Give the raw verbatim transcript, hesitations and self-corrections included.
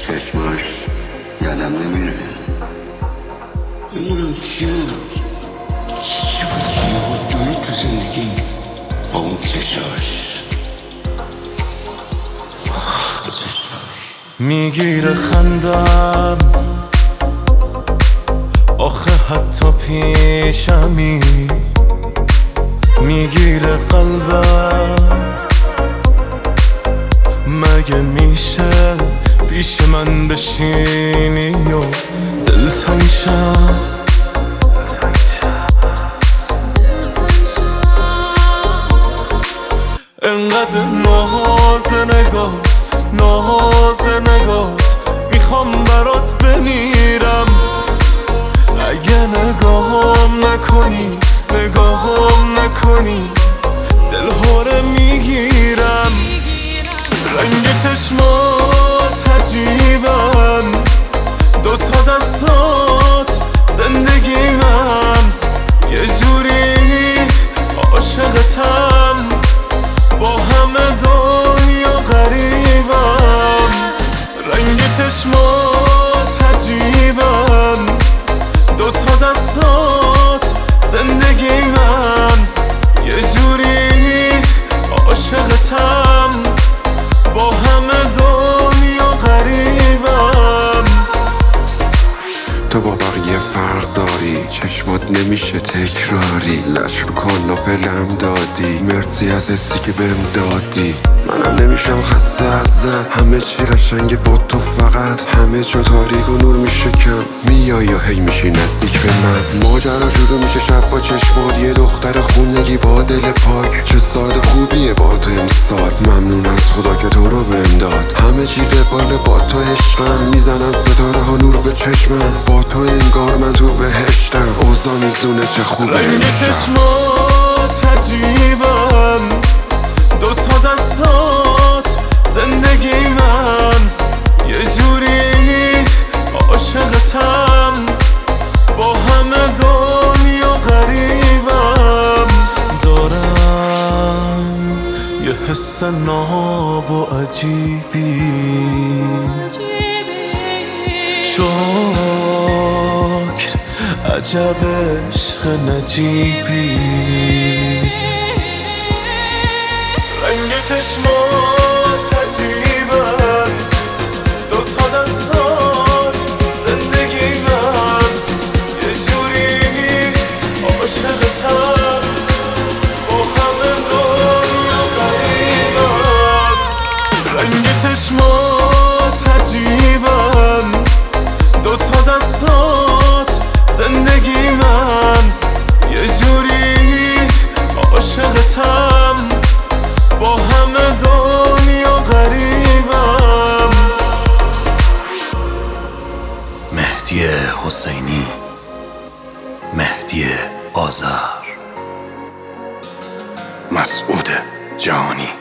چشماش یادم نمیره. نمیدونم چی بود چی بود دوری تو زندگی با اون چشاش. میگیره خندم آخه حتی پیشمی، میگیره قلبم مگه میشه پیش من بشینی و دلتنگ شم. انقدر ناز نگات ناز نگات میخوام برات بمیرم. اگه نگاهم نکنی نگاهم نکنی دلهوره میگیرم. رنگ چشمات عجیبن، دوتا دستات زندگی من، یه جوری عاشقتم با همه دنیا غریبم. رنگ چشمات عجیبن، دوتا دستات زندگی من، یه جوری عاشقتم با همه دنیا غریبم. تو با بقیه فرق داری، چشمات نمیشه تکراری، لش رو کن و فلم دادی، مرسی از حسی که بهم دادی. منم نمیشم خسته ازت، همه چی قشنگه با تو، فقط همه جا تاریک و نور میشه کم. میای یا هی میشی نزدیک به من، ماجرا شروع میشه شب با چشمات، یه دختر خونگی با دل پاک. چه سال خوبیه با تو امسال، ممنون از خدا که تو رو بهم داد. همه چی قباله با تو عشقم، میزنن ستاره ها نور به چشمم، با تو انگار من تو بهشتم. اوضاع میزونه چه خوبه رنگ چشمات عجیبن، دوتا دستات زندگی من، یه جوری عاشقتم با همه دنیا غریبم. دارم یه حس ناب و عجیبی، شکر عجب عشق نجیبی. رنگ چشمات عجیبن، دوتا دستات زندگی من، یه جوری عاشقتم با همه دنیا غریبم. رنگ چشمات عجیبن، دوتا دستات زندگی من، یه جوری عاشقتم با همه دنیا غریبم. مهدی حسینی، مهدی آذر، مسعود جهانی.